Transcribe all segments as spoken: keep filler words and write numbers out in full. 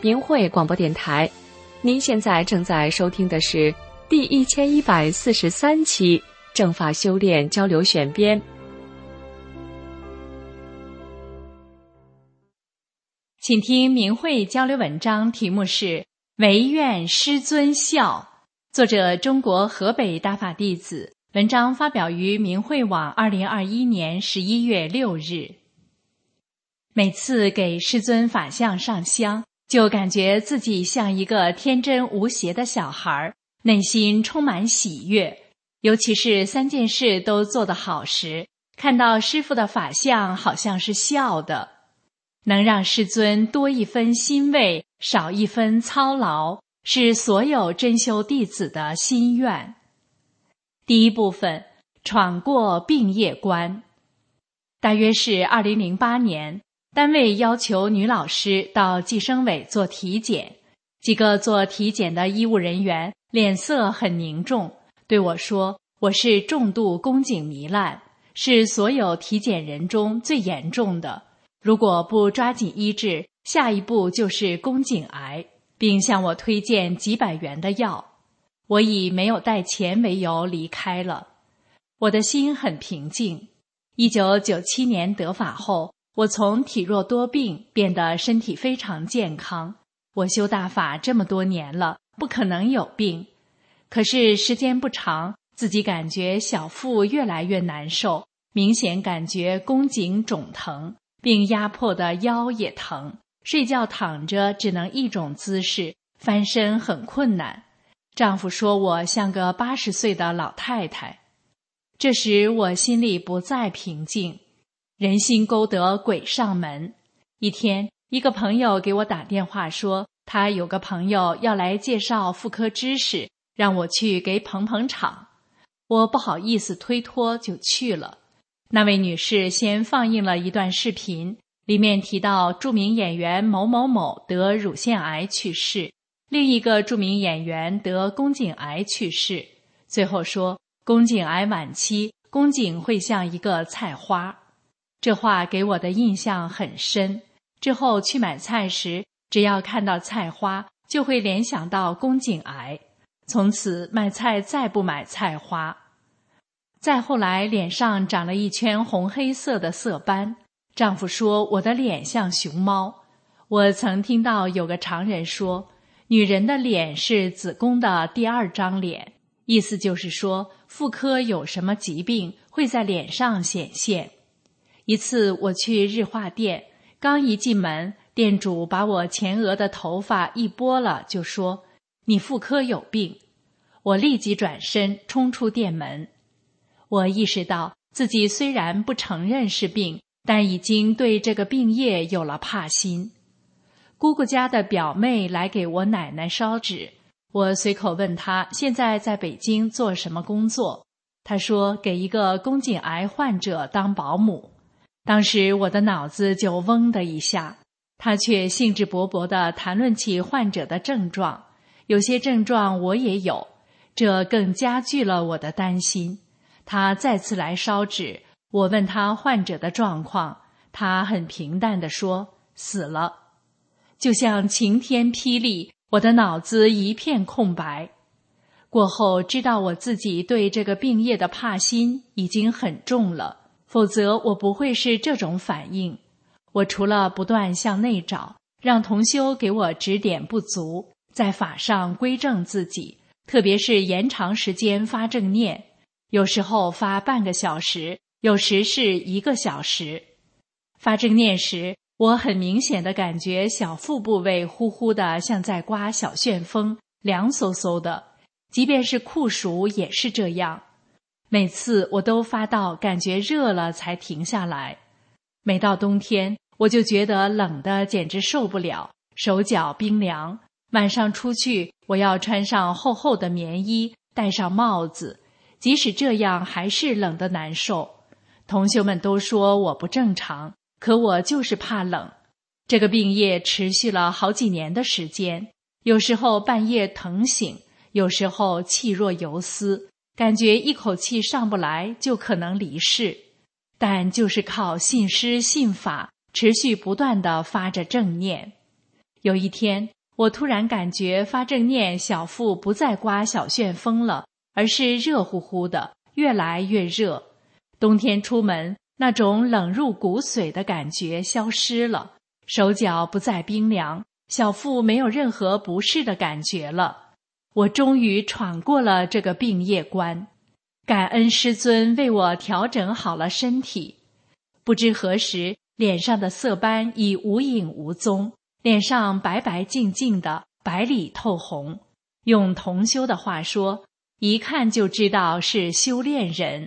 明慧广播电台。您现在正在收听的是第一千一百四十三期正法修炼交流选编。 请听明慧交流文章，题目是唯愿师尊笑，作者中国河北大法弟子，文章发表于明慧网二零二一年十一月六日。每次给师尊法像上香，就感觉自己像一个天真无邪的小孩，内心充满喜悦。尤其是三件事都做得好时，看到师父的法像好像是笑的。能让师尊多一分欣慰，少一分操劳，是所有真修弟子的心愿。第一部分，闯过病业关。大约是二零零八年，单位要求女老师到计生委做体检，几个做体检的医务人员脸色很凝重，对我说，我是重度宫颈糜烂，是所有体检人中最严重的，如果不抓紧医治，下一步就是宫颈癌，并向我推荐几百元的药。我以没有带钱为由离开了。我的心很平静。一九九七年得法后，我从体弱多病变得身体非常健康。我修大法这么多年了，不可能有病。可是时间不长，自己感觉小腹越来越难受，明显感觉宫颈肿疼，并压迫的腰也疼，睡觉躺着只能一种姿势，翻身很困难。丈夫说我像个八十岁的老太太。这时我心里不再平静，人心勾得鬼上门。一天，一个朋友给我打电话说，他有个朋友要来介绍妇科知识，让我去给捧捧场。我不好意思推脱，就去了。那位女士先放映了一段视频，里面提到著名演员某某某得乳腺癌去世，另一个著名演员得宫颈癌去世，最后说宫颈癌晚期，宫颈会像一个菜花。这话给我的印象很深，之后去买菜时，只要看到菜花，就会联想到宫颈癌，从此买菜再不买菜花。再后来脸上长了一圈红黑色的色斑，丈夫说我的脸像熊猫。我曾听到有个常人说，女人的脸是子宫的第二张脸，意思就是说妇科有什么疾病会在脸上显现。一次我去日化店，刚一进门，店主把我前额的头发一拨了，就说你妇科有病。我立即转身冲出店门。我意识到自己虽然不承认是病，但已经对这个病业有了怕心。姑姑家的表妹来给我奶奶烧纸，我随口问她现在在北京做什么工作，她说给一个宫颈癌患者当保姆。当时我的脑子就嗡的一下，她却兴致勃勃地谈论起患者的症状，有些症状我也有，这更加剧了我的担心。他再次来烧纸，我问他患者的状况，他很平淡地说死了。就像晴天霹雳，我的脑子一片空白。过后知道我自己对这个病业的怕心已经很重了，否则我不会是这种反应。我除了不断向内找，让同修给我指点不足，在法上归正自己，特别是延长时间发正念，有时候发半个小时，有时是一个小时。发正念时，我很明显地感觉小腹部位呼呼的像在刮小旋风，凉飕飕的，即便是酷暑也是这样。每次我都发到感觉热了才停下来。每到冬天，我就觉得冷的简直受不了，手脚冰凉。晚上出去，我要穿上厚厚的棉衣，戴上帽子，即使这样还是冷得难受。同学们都说我不正常，可我就是怕冷。这个病业持续了好几年的时间，有时候半夜疼醒，有时候气若游丝，感觉一口气上不来就可能离世。但就是靠信师信法，持续不断地发着正念。 有一天，我突然感觉发正念小腹不再刮小旋风了，而是热乎乎的，越来越热。冬天出门，那种冷入骨髓的感觉消失了，手脚不再冰凉，小腹没有任何不适的感觉了。我终于闯过了这个病业关，感恩师尊为我调整好了身体。不知何时，脸上的色斑已无影无踪，脸上白白净净的，白里透红。用同修的话说，一看就知道是修炼人。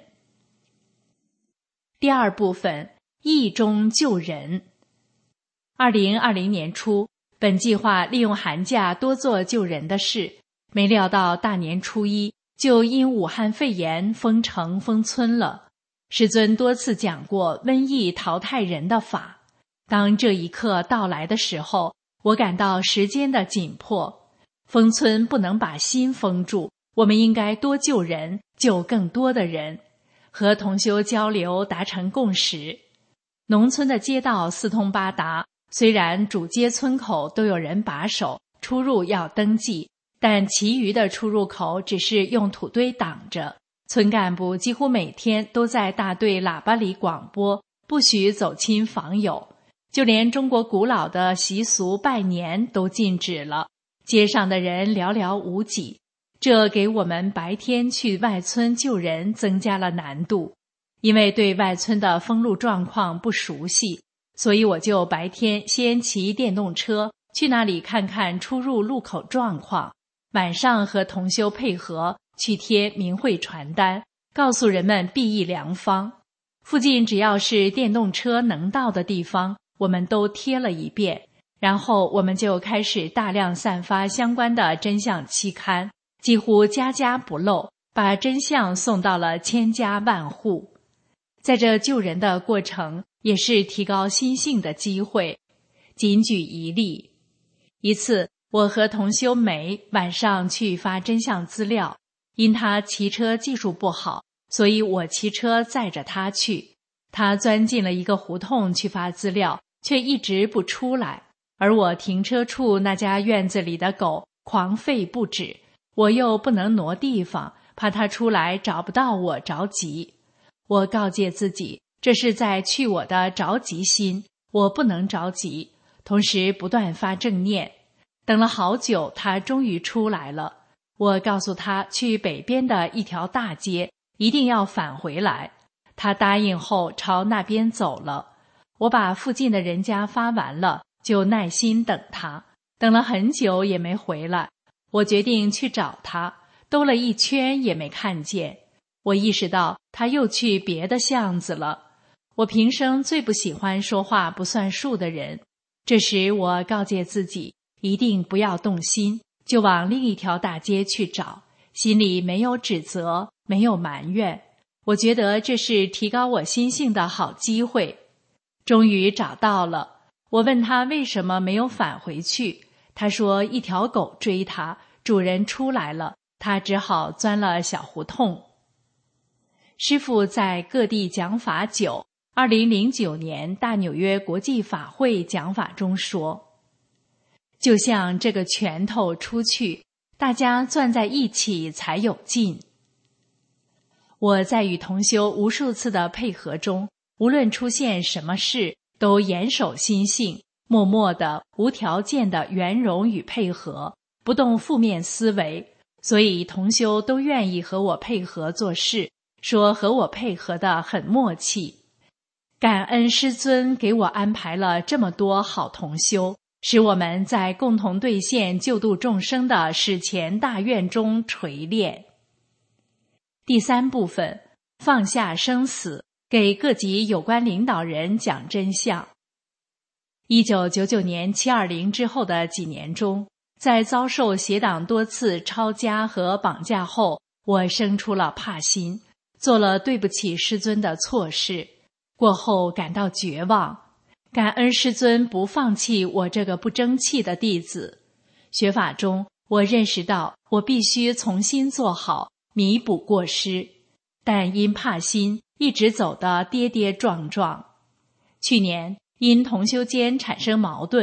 第二部分，义中救人。二零二零年初，本计划利用寒假多做救人的事，没料到大年初一就因武汉肺炎封城封村了。师尊多次讲过瘟疫淘汰人的法，当这一刻到来的时候，我感到时间的紧迫。封村不能把心封住，我们应该多救人，救更多的人。和同修交流，达成共识。农村的街道四通八达，虽然主街村口都有人把守，出入要登记，但其余的出入口只是用土堆挡着。村干部几乎每天都在大队喇叭里广播，不许走亲访友，就连中国古老的习俗拜年都禁止了。街上的人寥寥无几，这给我们白天去外村救人增加了难度。因为对外村的封路状况不熟悉，所以我就白天先骑电动车去那里看看出入路口状况，晚上和同修配合去贴明慧传单，告诉人们避疫良方。附近只要是电动车能到的地方，我们都贴了一遍。然后我们就开始大量散发相关的真相期刊，几乎家家不漏，把真相送到了千家万户。在这救人的过程，也是提高心性的机会。仅举一例，一次我和同修梅晚上去发真相资料，因他骑车技术不好，所以我骑车载着他去。他钻进了一个胡同去发资料，却一直不出来，而我停车处那家院子里的狗狂吠不止，我又不能挪地方，怕他出来找不到我着急。我告诫自己，这是在去我的着急心，我不能着急，同时不断发正念。等了好久，他终于出来了。我告诉他去北边的一条大街，一定要返回来。他答应后朝那边走了。我把附近的人家发完了，就耐心等他，等了很久也没回来。我决定去找他，兜了一圈也没看见。我意识到他又去别的巷子了。我平生最不喜欢说话不算数的人。这时我告诫自己，一定不要动心，就往另一条大街去找，心里没有指责，没有埋怨。我觉得这是提高我心性的好机会。终于找到了，我问他为什么没有返回去，他说一条狗追他，主人出来了，他只好钻了小胡同。师父在各地讲法久，二零零九年大纽约国际法会讲法中说，就像这个拳头出去，大家攥在一起才有劲。我在与同修无数次的配合中，无论出现什么事，都严守心性，默默的、无条件的圆融与配合，不动负面思维，所以同修都愿意和我配合做事，说和我配合的很默契。感恩师尊给我安排了这么多好同修，使我们在共同兑现救度众生的史前大愿中锤炼。第三部分，放下生死，给各级有关领导人讲真相。一九九九年七二零之后的几年中，在遭受邪党多次抄家和绑架后，我生出了怕心，做了对不起师尊的错事。过后感到绝望，感恩师尊不放弃我这个不争气的弟子。学法中，我认识到我必须重新做好，弥补过失，但因怕心，一直走得跌跌撞撞。去年因同修间产生矛盾，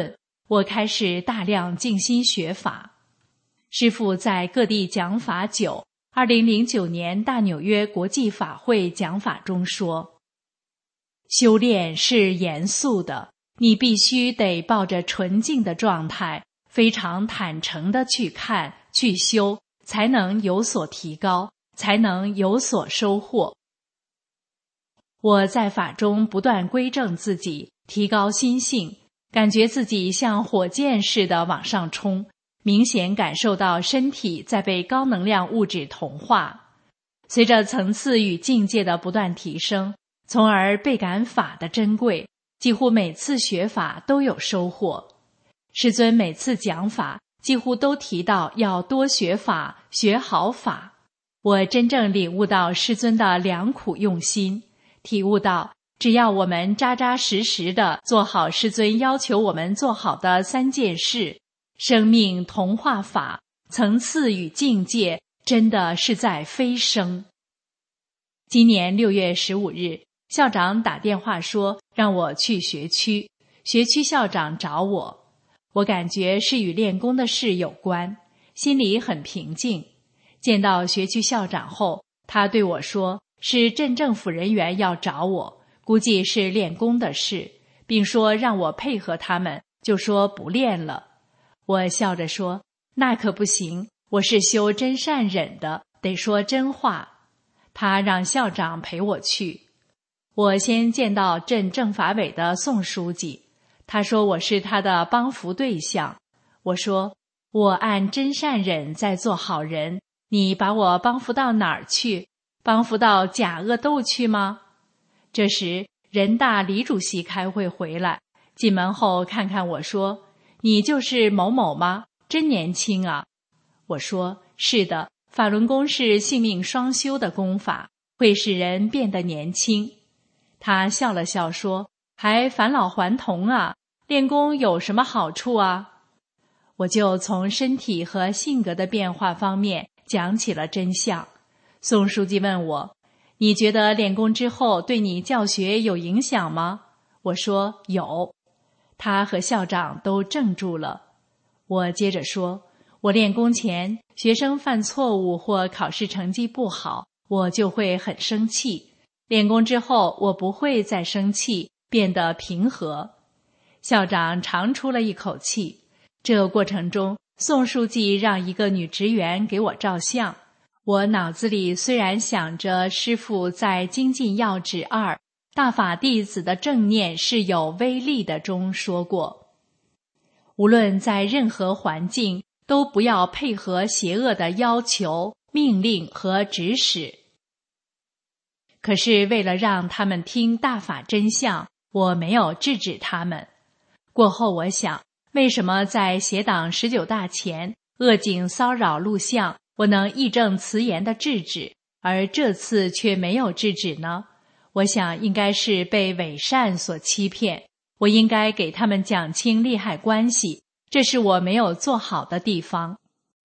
我开始大量静心学法。师父在各地讲法九，二零零九年大纽约国际法会讲法中说，修炼是严肃的，你必须得抱着纯净的状态，非常坦诚地去看、去修，才能有所提高，才能有所收获。我在法中不断归正自己，提高心性，感觉自己像火箭似的往上冲，明显感受到身体在被高能量物质同化。随着层次与境界的不断提升，从而倍感法的珍贵，几乎每次学法都有收获。师尊每次讲法几乎都提到要多学法，学好法。我真正领悟到师尊的良苦用心，体悟到只要我们扎扎实实地做好师尊要求我们做好的三件事，生命同化法，层次与境界真的是在飞升。今年六月十五日，校长打电话说让我去学区，学区校长找我，我感觉是与练功的事有关，心里很平静。见到学区校长后，他对我说是镇政府人员要找我，估计是练功的事，并说让我配合他们，就说不练了。我笑着说，那可不行，我是修真善忍的，得说真话。他让校长陪我去。我先见到镇政法委的宋书记，他说我是他的帮扶对象。我说我按真善忍在做好人，你把我帮扶到哪儿去？帮扶到假恶斗去吗？这时人大李主席开会回来，进门后看看我说，你就是某某吗？真年轻啊。我说是的，法轮功是性命双修的功法，会使人变得年轻。他笑了笑说，还返老还童啊，练功有什么好处啊？我就从身体和性格的变化方面讲起了真相。宋书记问我，你觉得练功之后对你教学有影响吗？我说有。他和校长都怔住了。我接着说，我练功前学生犯错误或考试成绩不好，我就会很生气。练功之后我不会再生气，变得平和。校长长出了一口气。这个过程中，宋书记让一个女职员给我照相。我脑子里虽然想着师父在《精进要旨二：大法弟子的正念是有威力的》中说过，无论在任何环境，都不要配合邪恶的要求、命令和指使。可是为了让他们听大法真相，我没有制止他们。过后我想，为什么在邪党十九大前，恶警骚扰录像，我能义正辞严地制止，而这次却没有制止呢？我想应该是被伪善所欺骗，我应该给他们讲清利害关系，这是我没有做好的地方。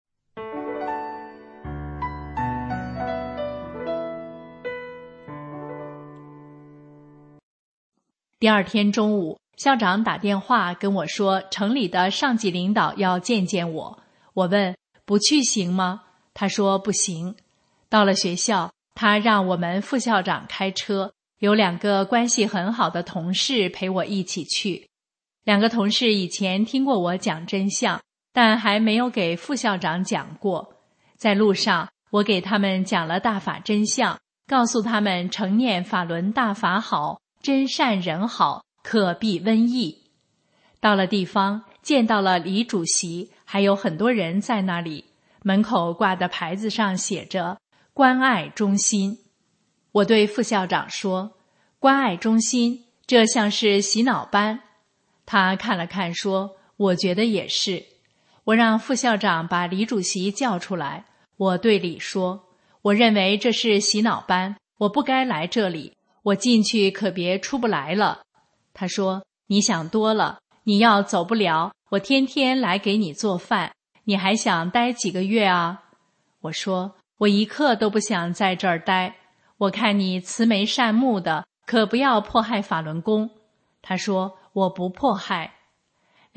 第二天中午，校长打电话跟我说，城里的上级领导要见见我。我问不去行吗？他说不行。到了学校，他让我们副校长开车，有两个关系很好的同事陪我一起去。两个同事以前听过我讲真相，但还没有给副校长讲过。在路上，我给他们讲了大法真相，告诉他们承念法轮大法好，真善人好，可避瘟疫。到了地方，见到了李主席，还有很多人在那里，门口挂的牌子上写着关爱中心。我对副校长说，关爱中心，这像是洗脑班。他看了看说，我觉得也是。我让副校长把李主席叫出来，我对李说，我认为这是洗脑班，我不该来这里，我进去可别出不来了。他说，你想多了，你要走不了，我天天来给你做饭，你还想待几个月啊？我说，我一刻都不想在这儿待，我看你慈眉善目的，可不要迫害法轮功。他说，我不迫害。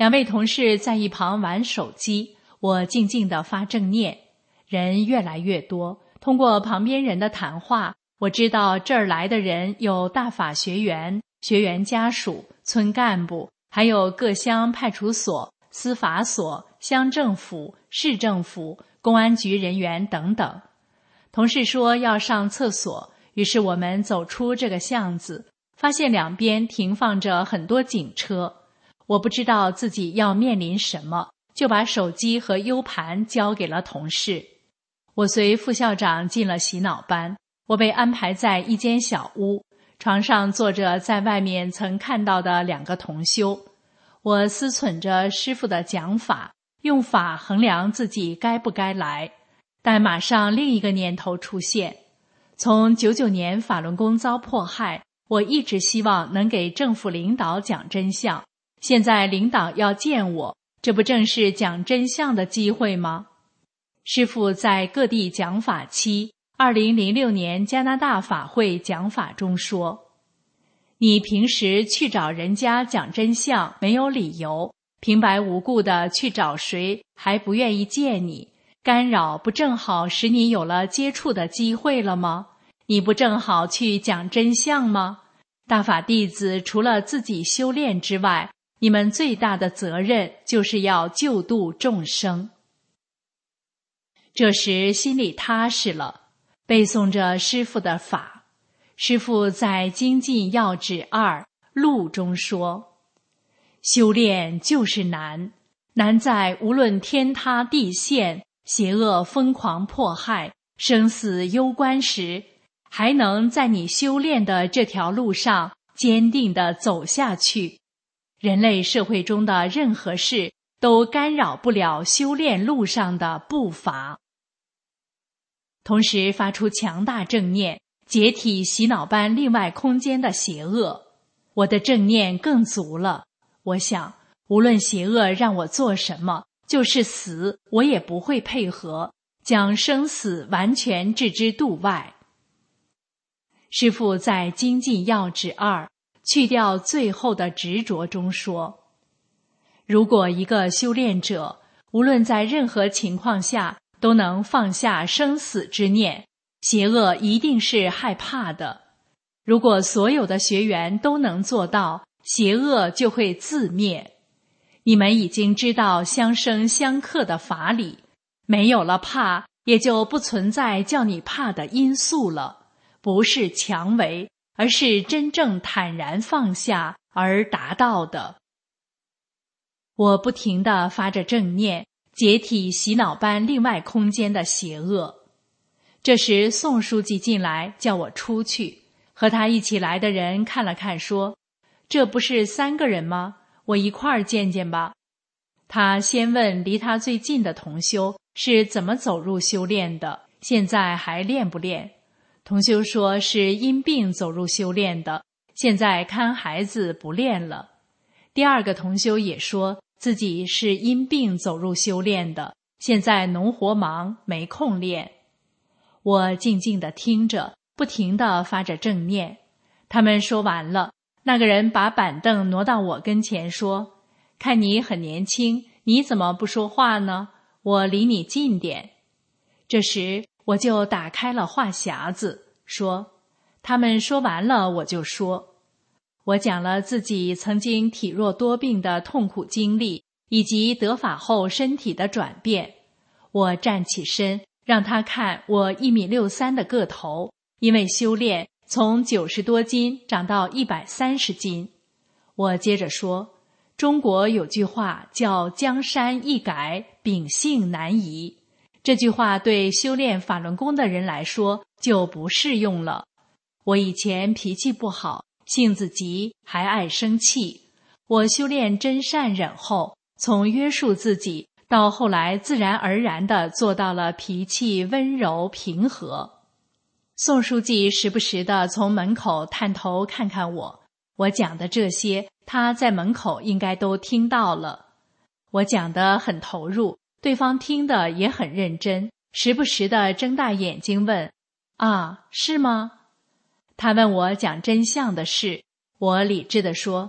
两位同事在一旁玩手机，我静静地发正念。人越来越多，通过旁边人的谈话，我知道这儿来的人有大法学员、学员家属、村干部，还有各乡派出所、司法所、乡政府、市政府、公安局人员等等。同事说要上厕所，于是我们走出这个巷子，发现两边停放着很多警车。我不知道自己要面临什么，就把手机和 U 盘交给了同事。我随副校长进了洗脑班，我被安排在一间小屋，床上坐着在外面曾看到的两个同修。我思忖着师父的讲法，用法衡量自己该不该来。但马上另一个念头出现，从九九年法轮功遭迫害，我一直希望能给政府领导讲真相，现在领导要见我，这不正是讲真相的机会吗？师父在各地讲法期二零零六年加拿大法会讲法中说，你平时去找人家讲真相没有理由，平白无故的去找谁还不愿意见你，干扰不正好使你有了接触的机会了吗？你不正好去讲真相吗？大法弟子除了自己修炼之外，你们最大的责任就是要救度众生。这时心里踏实了，背诵着师父的法。师父在精进要旨二录中说，修炼就是难，难在无论天塌地陷，邪恶疯狂迫害，生死攸关时，还能在你修炼的这条路上坚定地走下去。人类社会中的任何事都干扰不了修炼路上的步伐。同时发出强大正念，解体洗脑班另外空间的邪恶。我的正念更足了，我想无论邪恶让我做什么，就是死我也不会配合，将生死完全置之度外。师父在精进要旨二去掉最后的执着中说，如果一个修炼者无论在任何情况下都能放下生死之念，邪恶一定是害怕的。如果所有的学员都能做到，邪恶就会自灭。你们已经知道相生相克的法理，没有了怕，也就不存在叫你怕的因素了。不是强为，而是真正坦然放下而达到的。我不停地发着正念，解体洗脑班另外空间的邪恶。这时宋书记进来叫我出去，和他一起来的人看了看说，这不是三个人吗？我一块儿见见吧。他先问离他最近的同修是怎么走入修炼的，现在还练不练？同修说是因病走入修炼的，现在看孩子不练了。第二个同修也说自己是因病走入修炼的，现在农活忙没空练。我静静地听着，不停地发着正念。他们说完了，那个人把板凳挪到我跟前说，看你很年轻，你怎么不说话呢？我离你近点。这时我就打开了话匣子，说，他们说完了我就说。我讲了自己曾经体弱多病的痛苦经历，以及得法后身体的转变。我站起身，让他看我一米六三的个头，因为修炼从九十多斤长到一百三十斤。我接着说，中国有句话叫江山易改，秉性难移。这句话对修炼法轮功的人来说就不适用了。我以前脾气不好，性子急，还爱生气。我修炼真善忍后，从约束自己到后来自然而然地做到了脾气温柔平和。宋书记时不时地从门口探头看看我，我讲的这些他在门口应该都听到了。我讲得很投入，对方听得也很认真，时不时地睁大眼睛问，啊，是吗？他问我讲真相的事，我理智地说，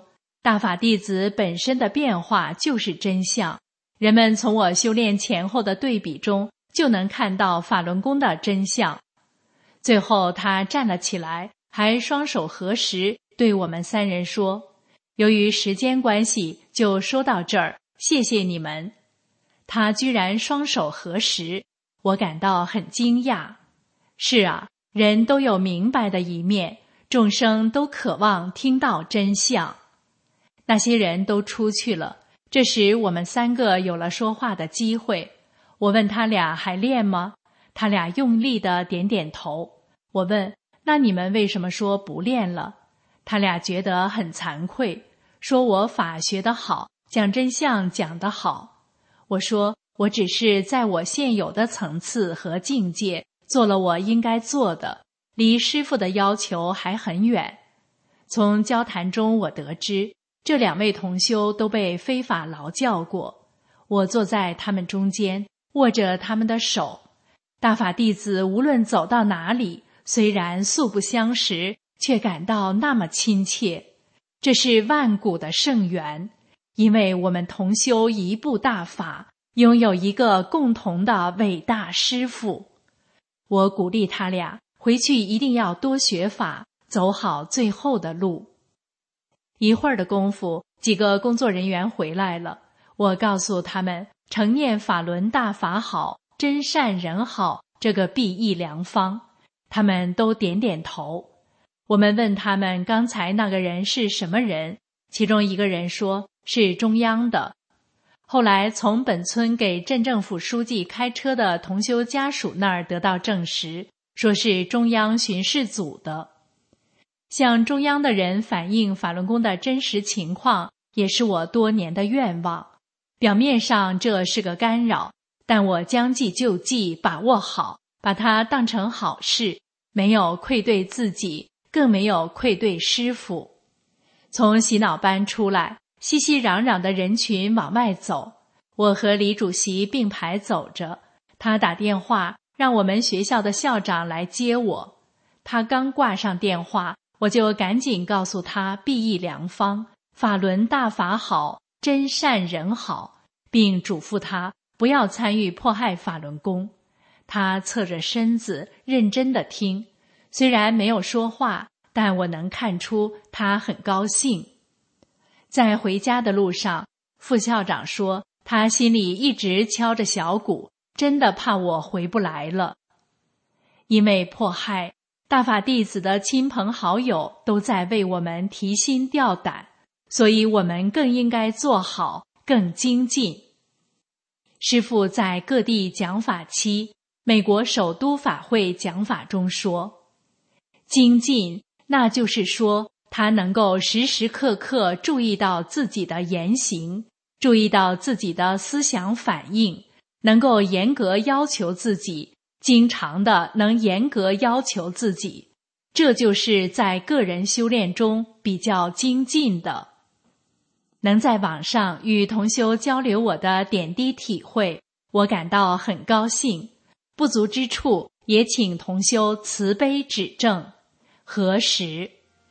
大法弟子本身的变化就是真相，人们从我修炼前后的对比中就能看到法轮功的真相。最后他站了起来，还双手合十，对我们三人说：由于时间关系，就说到这儿，谢谢你们。他居然双手合十，我感到很惊讶。是啊，人都有明白的一面，众生都渴望听到真相。那些人都出去了，这时我们三个有了说话的机会。我问他俩还练吗？他俩用力地点点头。我问，那你们为什么说不练了？他俩觉得很惭愧，说我法学得好，讲真相讲得好。我说，我只是在我现有的层次和境界做了我应该做的，离师父的要求还很远。从交谈中我得知，这两位同修都被非法劳教过。我坐在他们中间，握着他们的手。大法弟子无论走到哪里，虽然素不相识，却感到那么亲切。这是万古的圣缘，因为我们同修一部大法，拥有一个共同的伟大师父。我鼓励他俩回去一定要多学法，走好最后的路。一会儿的功夫，几个工作人员回来了。我告诉他们，承念法轮大法好，真善人好，这个裨益良方。他们都点点头。我们问他们刚才那个人是什么人，其中一个人说是中央的。后来从本村给镇政府书记开车的同修家属那儿得到证实，说是中央巡视组的。向中央的人反映法轮功的真实情况，也是我多年的愿望。表面上这是个干扰，但我将计就计，把握好，把它当成好事，没有愧对自己，更没有愧对师父。从洗脑班出来，熙熙攘攘的人群往外走，我和李主席并排走着。他打电话让我们学校的校长来接我。他刚挂上电话，我就赶紧告诉他裨益良方，法轮大法好，真善人好，并嘱咐他不要参与迫害法轮功。他侧着身子认真地听，虽然没有说话，但我能看出他很高兴。在回家的路上，副校长说他心里一直敲着小鼓，真的怕我回不来了。因为迫害，大法弟子的亲朋好友都在为我们提心吊胆，所以我们更应该做好，更精进。师父在各地讲法期，美国首都法会讲法中说，精进，那就是说他能够时时刻刻注意到自己的言行，注意到自己的思想反应，能够严格要求自己，经常的能严格要求自己，这就是在个人修炼中比较精进的。能在网上与同修交流我的点滴体会，我感到很高兴。不足之处，也请同修慈悲指正。何时？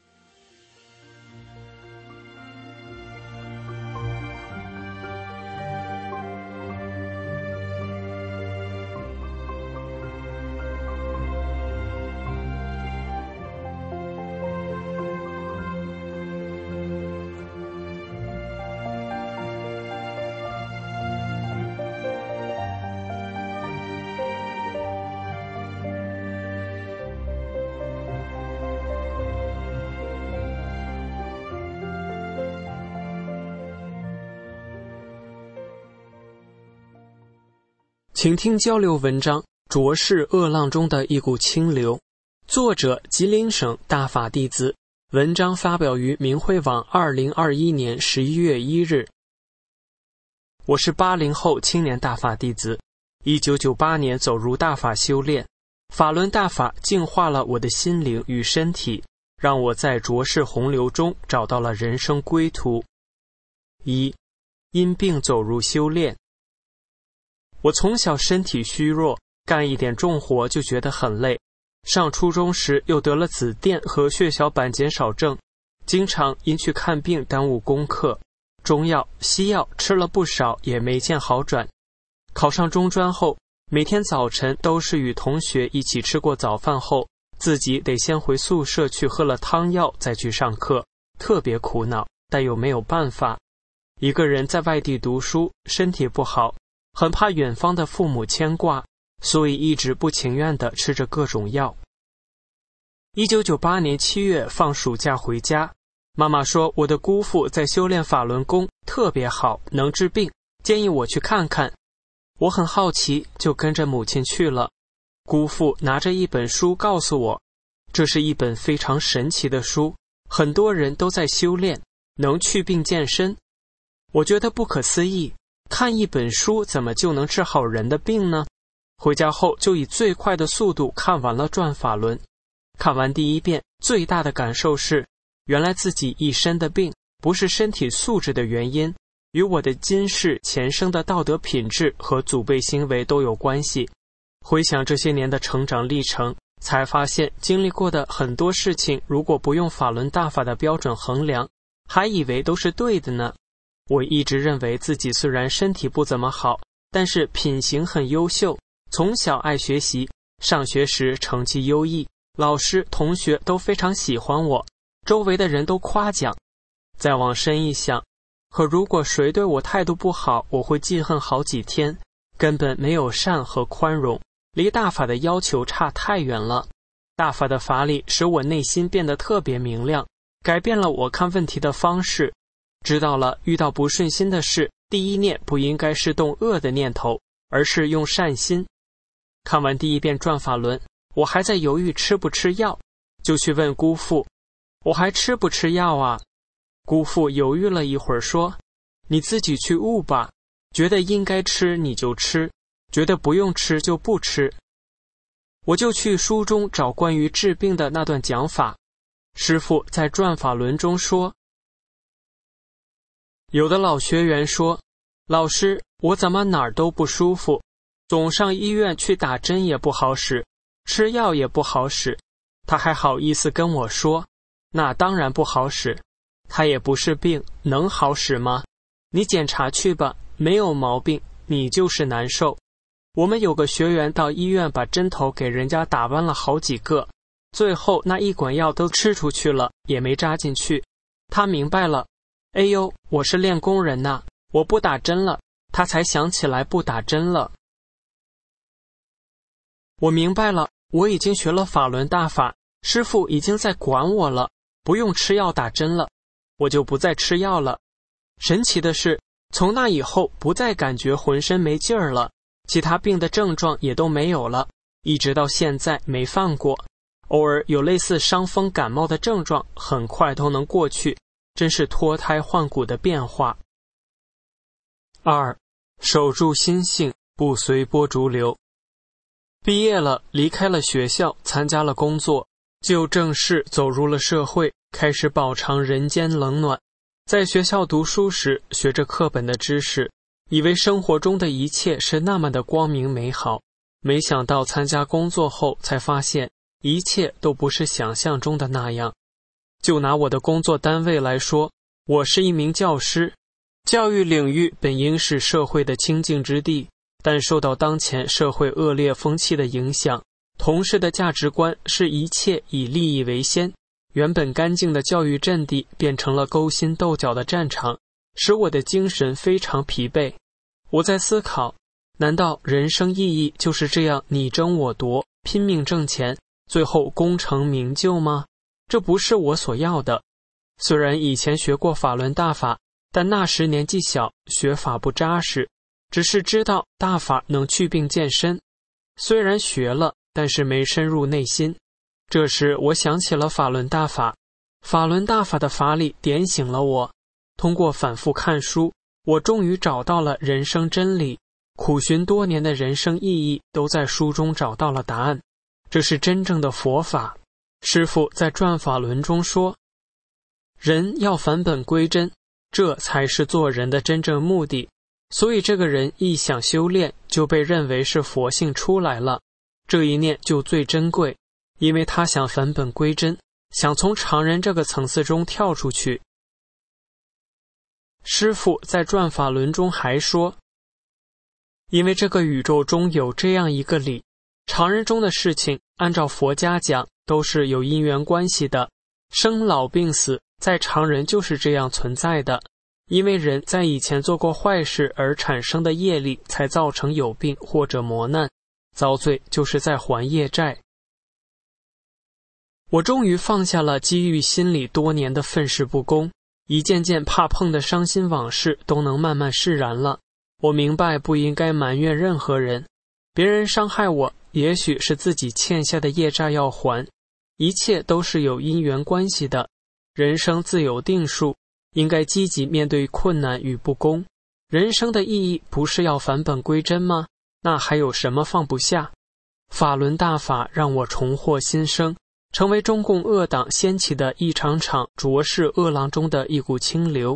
请听交流文章《浊世恶浪中的一股清流》，作者吉林省大法弟子，文章发表于明慧网二零二一年十一月一日。我是八零后青年大法弟子，一九九八年走入大法修炼，法轮大法净化了我的心灵与身体，让我在浊世洪流中找到了人生归途。一，因病走入修炼。我从小身体虚弱，干一点重活就觉得很累。上初中时又得了紫癜和血小板减少症， 经常因去看病耽误功课，中药、西药吃了不少也没见好转。考上中专后，每天早晨都是与同学一起吃过早饭后，自己得先回宿舍去喝了汤药再去上课，特别苦恼，但又没有办法。一个人在外地读书，身体不好，很怕远方的父母牵挂，所以一直不情愿地吃着各种药。一九九八年七月放暑假回家，妈妈说我的姑父在修炼法轮功特别好，能治病，建议我去看看。我很好奇，就跟着母亲去了。姑父拿着一本书告诉我，这是一本非常神奇的书，很多人都在修炼，能去病健身。我觉得不可思议，看一本书怎么就能治好人的病呢？回家后就以最快的速度看完了《转法轮》。看完第一遍，最大的感受是，原来自己一身的病不是身体素质的原因，与我的今世前生的道德品质和祖辈行为都有关系。回想这些年的成长历程，才发现经历过的很多事情，如果不用法轮大法的标准衡量，还以为都是对的呢。我一直认为自己虽然身体不怎么好，但是品行很优秀，从小爱学习，上学时成绩优异，老师同学都非常喜欢我，周围的人都夸奖。再往深一想，可如果谁对我态度不好，我会记恨好几天，根本没有善和宽容，离大法的要求差太远了。大法的法理使我内心变得特别明亮，改变了我看问题的方式，知道了遇到不顺心的事，第一念不应该是动恶的念头，而是用善心。看完第一遍转法轮，我还在犹豫吃不吃药，就去问姑父，我还吃不吃药啊？姑父犹豫了一会儿说，你自己去悟吧，觉得应该吃你就吃，觉得不用吃就不吃。我就去书中找关于治病的那段讲法。师父在转法轮中说，有的老学员说，老师，我怎么哪儿都不舒服，总上医院去打针也不好使，吃药也不好使。他还好意思跟我说，那当然不好使，他也不是病，能好使吗？你检查去吧，没有毛病，你就是难受。我们有个学员到医院把针头给人家打弯了好几个，最后那一管药都吃出去了，也没扎进去。他明白了，哎呦，我是练功人呐，我不打针了，他才想起来不打针了。我明白了，我已经学了法轮大法，师父已经在管我了，不用吃药打针了，我就不再吃药了。神奇的是，从那以后不再感觉浑身没劲儿了，其他病的症状也都没有了，一直到现在没犯过。偶尔有类似伤风感冒的症状，很快都能过去，真是脱胎换骨的变化。二，守住心性，不随波逐流。毕业了，离开了学校，参加了工作，就正式走入了社会，开始饱尝人间冷暖。在学校读书时，学着课本的知识，以为生活中的一切是那么的光明美好，没想到参加工作后才发现，一切都不是想象中的那样。就拿我的工作单位来说，我是一名教师，教育领域本应是社会的清净之地，但受到当前社会恶劣风气的影响，同事的价值观是一切以利益为先，原本干净的教育阵地变成了勾心斗角的战场，使我的精神非常疲惫。我在思考，难道人生意义就是这样你争我夺，拼命挣钱，最后功成名就吗？这不是我所要的。虽然以前学过法轮大法，但那时年纪小，学法不扎实，只是知道大法能去病健身，虽然学了，但是没深入内心。这时我想起了法轮大法，法轮大法的法理点醒了我。通过反复看书，我终于找到了人生真理，苦寻多年的人生意义都在书中找到了答案。这是真正的佛法。师父在转法轮中说，人要返本归真，这才是做人的真正目的。所以这个人一想修炼，就被认为是佛性出来了，这一念就最珍贵，因为他想返本归真， 想从常人这个层次中跳出去。师父在转法轮中还说，因为这个宇宙中有这样一个理，常人中的事情按照佛家讲都是有因缘关系的，生老病死在常人就是这样存在的，因为人在以前做过坏事而产生的业力才造成有病或者磨难，遭罪就是在还业债。我终于放下了积郁心里多年的愤世不公，一件件怕碰的伤心往事都能慢慢释然了。我明白不应该埋怨任何人，别人伤害我，也许是自己欠下的业债要还，一切都是有因缘关系的，人生自有定数，应该积极面对困难与不公。人生的意义不是要返本归真吗？那还有什么放不下？法轮大法让我重获新生，成为中共恶党掀起的一场场浊世恶浪中的一股清流。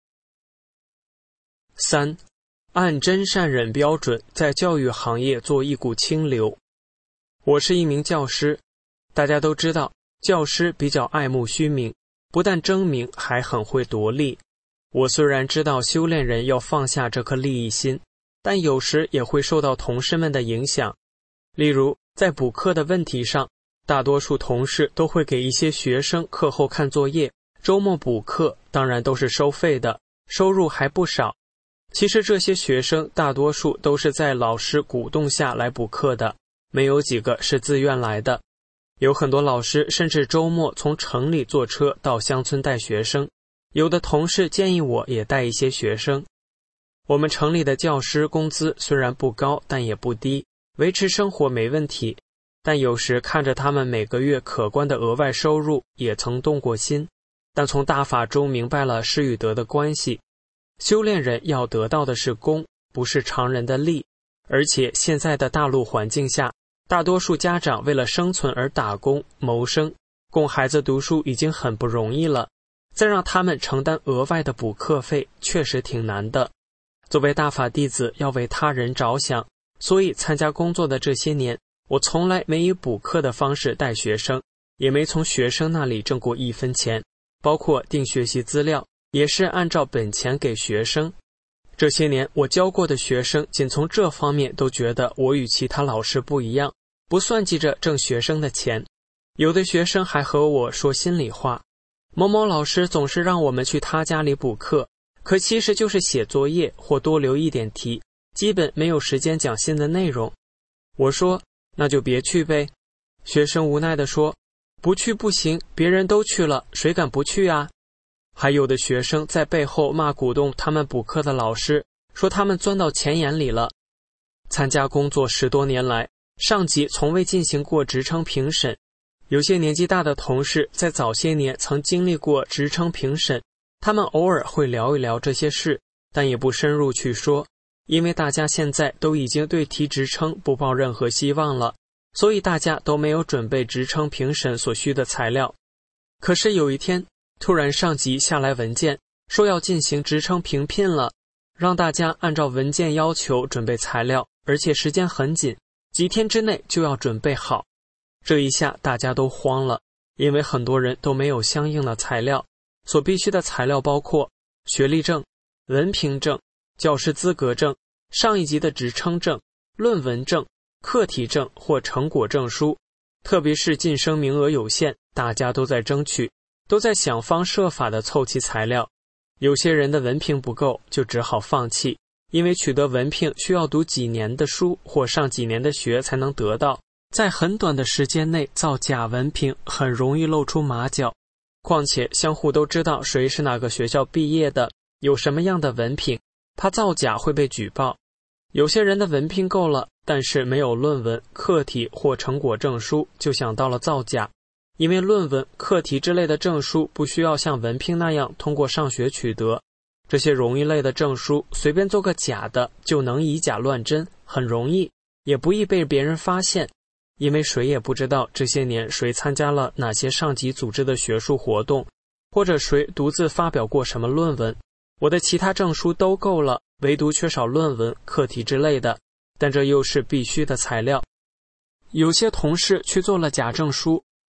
三，按真善忍标准在教育行业做一股清流。我是一名教师，大家都知道教师比较爱慕虚名，不但争名还很会夺利。我虽然知道修炼人要放下这颗利益心，但有时也会受到同事们的影响。例如在补课的问题上，大多数同事都会给一些学生课后看作业，周末补课当然都是收费的，收入还不少。其实这些学生大多数都是在老师鼓动下来补课的，没有几个是自愿来的。有很多老师甚至周末从城里坐车到乡村带学生，有的同事建议我也带一些学生。我们城里的教师工资虽然不高，但也不低，维持生活没问题，但有时看着他们每个月可观的额外收入，也曾动过心。但从大法中明白了失与得的关系，修炼人要得到的是功，不是常人的利。而且现在的大陆环境下，大多数家长为了生存而打工谋生，供孩子读书已经很不容易了，再让他们承担额外的补课费，确实挺难的。作为大法弟子，要为他人着想，所以参加工作的这些年，我从来没以补课的方式带学生，也没从学生那里挣过一分钱，包括订学习资料也是按照本钱给学生。这些年我教过的学生，仅从这方面都觉得我与其他老师不一样，不算计着挣学生的钱。有的学生还和我说心里话，某某老师总是让我们去他家里补课，可其实就是写作业或多留一点题，基本没有时间讲新的内容。我说那就别去呗。学生无奈地说，不去不行，别人都去了，谁敢不去啊？还有的学生在背后骂鼓动他们补课的老师，说他们钻到钱眼里了。参加工作十多年来，上级从未进行过职称评审。有些年纪大的同事在早些年曾经历过职称评审，他们偶尔会聊一聊这些事，但也不深入去说，因为大家现在都已经对提职称不抱任何希望了，所以大家都没有准备职称评审所需的材料。可是有一天，突然上级下来文件，说要进行职称评聘了，让大家按照文件要求准备材料，而且时间很紧，几天之内就要准备好。这一下大家都慌了，因为很多人都没有相应的材料。所必须的材料包括学历证、文凭证、教师资格证、上一级的职称证、论文证、课题证或成果证书。特别是晋升名额有限，大家都在争取，都在想方设法地凑齐材料。有些人的文凭不够，就只好放弃，因为取得文凭需要读几年的书或上几年的学才能得到，在很短的时间内造假文凭很容易露出马脚。况且相互都知道谁是哪个学校毕业的，有什么样的文凭，他造假会被举报。有些人的文凭够了，但是没有论文、课题或成果证书，就想到了造假。因为论文、课题之类的证书不需要像文凭那样通过上学取得，这些容易类的证书随便做个假的就能以假乱真，很容易，也不易被别人发现。因为谁也不知道这些年谁参加了哪些上级组织的学术活动，或者谁独自发表过什么论文。我的其他证书都够了，唯独缺少论文、课题之类的，但这又是必须的材料。有些同事去做了假证书，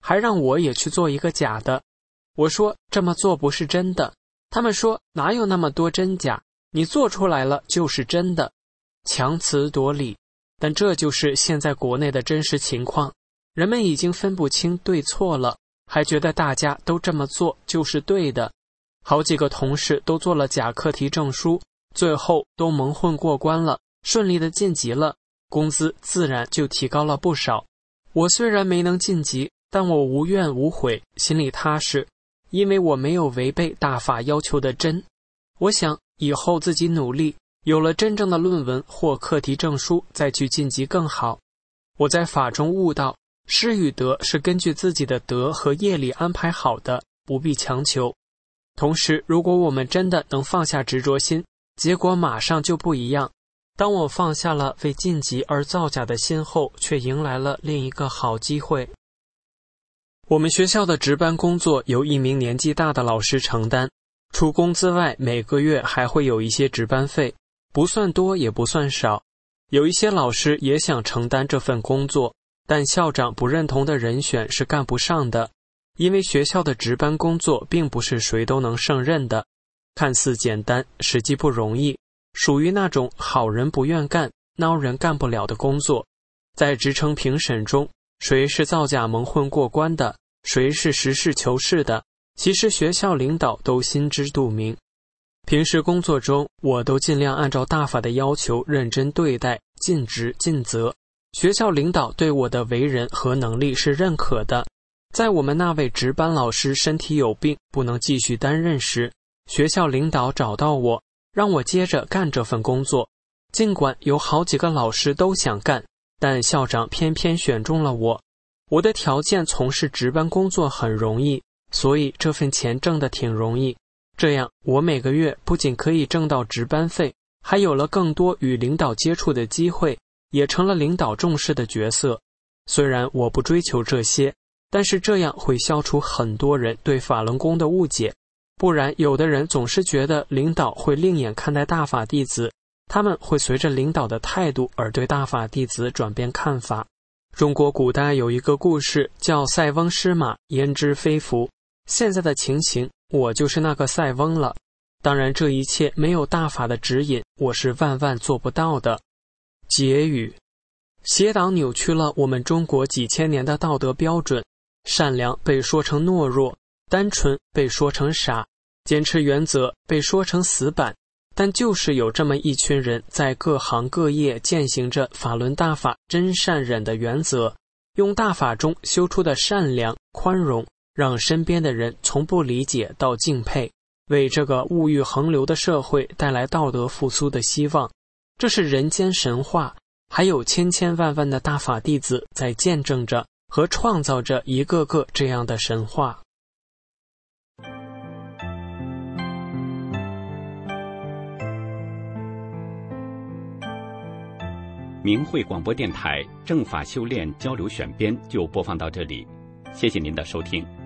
还让我也去做一个假的。我说这么做不是真的，他们说哪有那么多真假，你做出来了就是真的，强词夺理。但这就是现在国内的真实情况，人们已经分不清对错了，还觉得大家都这么做就是对的。好几个同事都做了假课题证书，最后都蒙混过关了，顺利的晋级了，工资自然就提高了不少。我虽然没能晋级，但我无怨无悔，心里踏实，因为我没有违背大法要求的真。我想以后自己努力，有了真正的论文或课题证书，再去晋级更好。我在法中悟到，失与得是根据自己的德和业力安排好的，不必强求。同时，如果我们真的能放下执着心，结果马上就不一样。当我放下了为晋级而造假的心后，却迎来了另一个好机会。我们学校的值班工作由一名年纪大的老师承担，除工资外，每个月还会有一些值班费，不算多也不算少。有一些老师也想承担这份工作，但校长不认同的人选是干不上的，因为学校的值班工作并不是谁都能胜任的，看似简单，实际不容易，属于那种好人不愿干、孬人干不了的工作。在职称评审中，谁是造假蒙混过关的，谁是实事求是的，其实学校领导都心知肚明。平时工作中，我都尽量按照大法的要求认真对待，尽职尽责。学校领导对我的为人和能力是认可的。在我们那位值班老师身体有病，不能继续担任时，学校领导找到我，让我接着干这份工作。尽管有好几个老师都想干，但校长偏偏选中了我。我的条件从事值班工作很容易，所以这份钱挣得挺容易。这样，我每个月不仅可以挣到值班费，还有了更多与领导接触的机会，也成了领导重视的角色。虽然我不追求这些，但是这样会消除很多人对法轮功的误解。不然有的人总是觉得领导会另眼看待大法弟子，他们会随着领导的态度而对大法弟子转变看法。中国古代有一个故事叫塞翁失马焉知非福，现在的情形，我就是那个塞翁了。当然这一切没有大法的指引，我是万万做不到的。结语：邪党扭曲了我们中国几千年的道德标准，善良被说成懦弱，单纯被说成傻，坚持原则被说成死板。但就是有这么一群人在各行各业践行着法轮大法真善忍的原则，用大法中修出的善良宽容，让身边的人从不理解到敬佩，为这个物欲横流的社会带来道德复苏的希望。这是人间神话，还有千千万万的大法弟子在见证着和创造着一个个这样的神话。 明慧广播电台正法修炼交流选编就播放到这里，谢谢您的收听。